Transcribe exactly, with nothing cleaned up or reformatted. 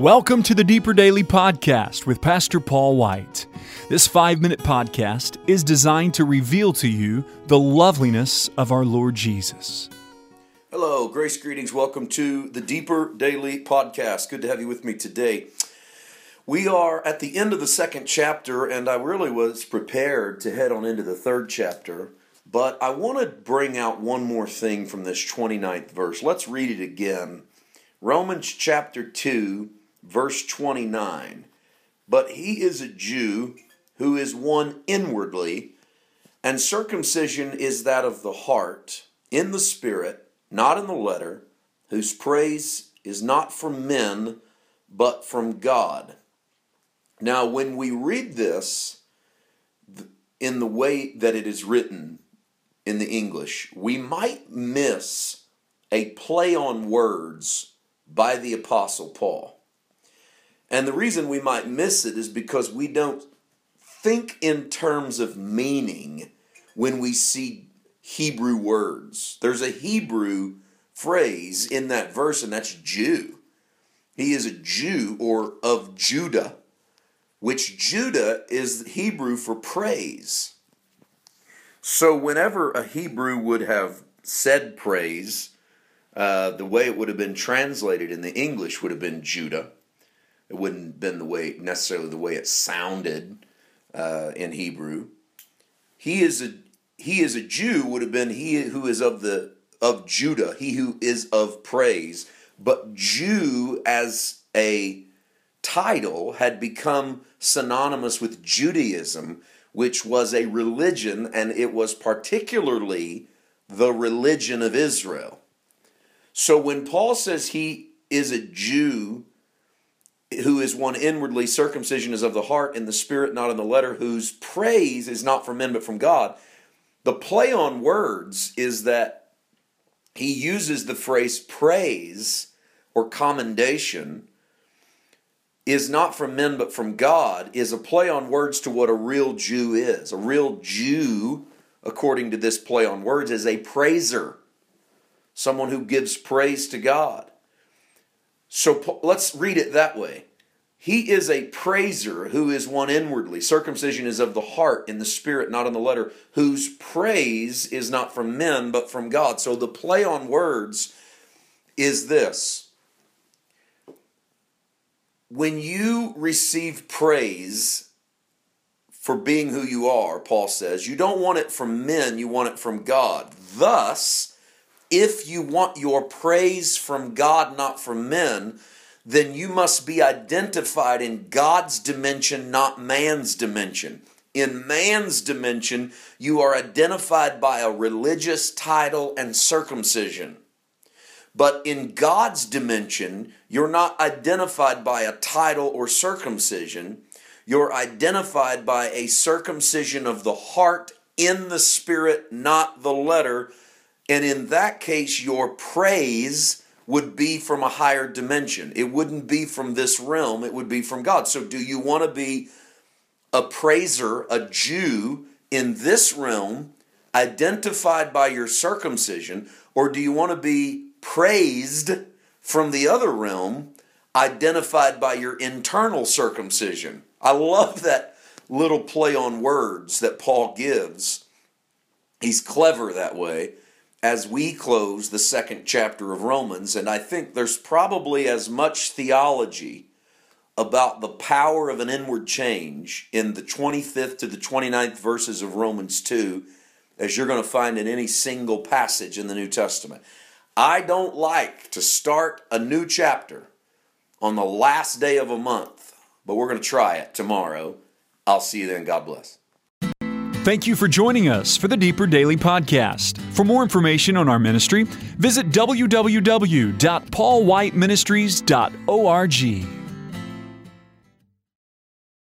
Welcome to the Deeper Daily Podcast with Pastor Paul White. This five-minute podcast is designed to reveal to you the loveliness of our Lord Jesus. Hello, grace, greetings. Welcome to the Deeper Daily Podcast. Good to have you with me today. We are at the end of the second chapter, and I really was prepared to head on into the third chapter, but I want to bring out one more thing from this twenty-ninth verse. Let's read it again. Romans chapter two, verse twenty-nine. But he is a Jew who is one inwardly, and circumcision is that of the heart, in the spirit, not in the letter, whose praise is not from men, but from God. Now, when we read this in the way that it is written in the English, we might miss a play on words by the Apostle Paul. And the reason we might miss it is because we don't think in terms of meaning when we see Hebrew words. There's a Hebrew phrase in that verse, and that's Jew. He is a Jew, or of Judah, which Judah is Hebrew for praise. So whenever a Hebrew would have said praise, uh, the way it would have been translated in the English would have been Judah. It wouldn't have been the way necessarily the way it sounded uh, in Hebrew. He is a he is a Jew would have been he who is of the of Judah, he who is of praise. But Jew as a title had become synonymous with Judaism, which was a religion, and it was particularly the religion of Israel. So when Paul says he is a Jew who is one inwardly, circumcision is of the heart, in the spirit, not in the letter, whose praise is not from men but from God, the play on words is that he uses the phrase praise or commendation is not from men but from God, is a play on words to what a real Jew is. A real Jew, according to this play on words, is a praiser, someone who gives praise to God. So let's read it that way. He is a praiser who is one inwardly. Circumcision is of the heart, in the spirit, not in the letter, whose praise is not from men, but from God. So the play on words is this. When you receive praise for being who you are, Paul says, you don't want it from men, you want it from God. Thus, if you want your praise from God, not from men, then you must be identified in God's dimension, not man's dimension. In man's dimension, you are identified by a religious title and circumcision. But in God's dimension, you're not identified by a title or circumcision. You're identified by a circumcision of the heart, in the spirit, not the letter. And in that case, your praise would be from a higher dimension. It wouldn't be from this realm. It would be from God. So do you want to be a praiser, a Jew in this realm, identified by your circumcision, or do you want to be praised from the other realm, identified by your internal circumcision? I love that little play on words that Paul gives. He's clever that way. As we close the second chapter of Romans, and I think there's probably as much theology about the power of an inward change in the twenty-fifth to the twenty-ninth verses of Romans two as you're going to find in any single passage in the New Testament. I don't like to start a new chapter on the last day of a month, but we're going to try it tomorrow. I'll see you then. God bless. Thank you for joining us for the Deeper Daily Podcast. For more information on our ministry, visit w w w dot paul white ministries dot org.